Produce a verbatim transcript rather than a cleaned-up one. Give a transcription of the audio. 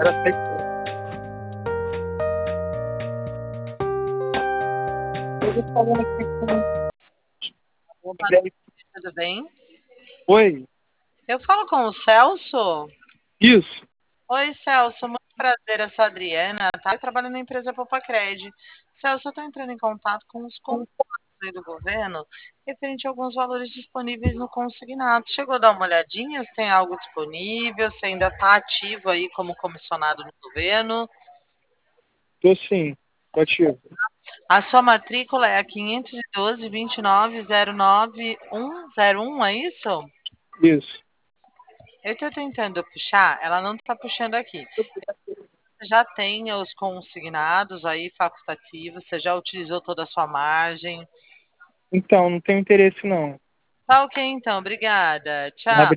Opa, tudo bem? Oi, Eu falo com o Celso. isso, Oi, Celso, muito prazer, eu sou a Adriana, tá? Eu trabalho na empresa Popacred. Celso, eu estou entrando em contato com os contatos aí do governo referente a alguns valores disponíveis no consignado. Chegou a dar uma olhadinha se tem algo disponível, se ainda está ativo aí como comissionado no governo. tô sim, tô ativo. A sua matrícula é a quinhentos e doze, vinte e nove, zero nove um zero um, é isso? Isso. Eu estou tentando puxar, ela não está puxando aqui. Você já tem os consignados aí facultativos, você já utilizou toda a sua margem. Então, não tenho interesse não. Tá ok então, obrigada. Um Tchau.